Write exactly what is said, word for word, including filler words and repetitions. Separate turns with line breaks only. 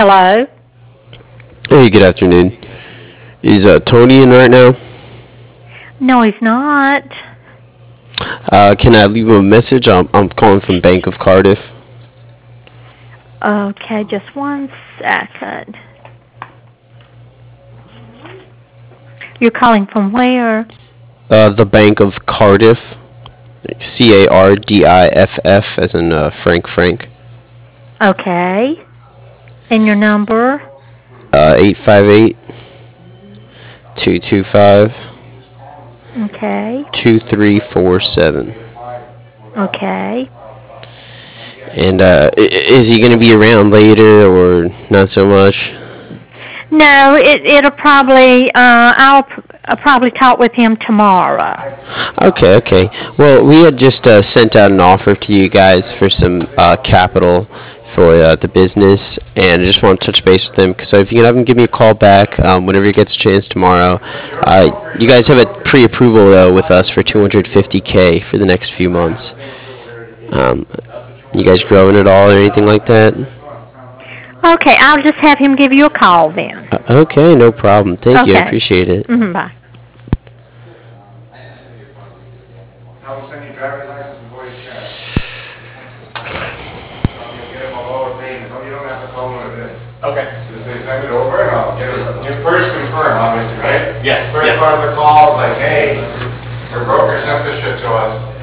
Hello?
Hey, good afternoon. Is uh, Tony in right now?
No, he's not.
Uh, can I leave him a message? I'm, I'm calling from Bank of Cardiff.
Okay, just one second. You're calling from where?
Uh, the Bank of Cardiff. C A R D I F F, as in uh, Frank Frank.
Okay. And your number?
Uh, eight five eight, two two five,
Okay.
two three four seven.
Okay.
And uh, is he going to be around later or not so much?
No, it, it'll probably, uh, I'll, I'll probably talk with him tomorrow.
Okay, okay. Well, we had just uh, sent out an offer to you guys for some uh, capital for uh, the business, and I just want to touch base with them. Because if you can have them give me a call back um, whenever you get a chance tomorrow. Uh, you guys have a pre-approval though with us for two hundred fifty k for the next few months. Um, you guys growing at all or anything like that?
Okay, I'll just have him give you a call then.
Uh, okay, no problem. Thank you. I
Okay.
appreciate it.
Mm-hmm, bye.
I'll send you driver's license before you check. You'll get them a lower payment. No, you don't have to call them what it is.
Okay.
Just say send it over and I'll get it. You first confirm, obviously, right?
Yes,
First
yes.
part of the call is like, hey, your broker sent this shit to us.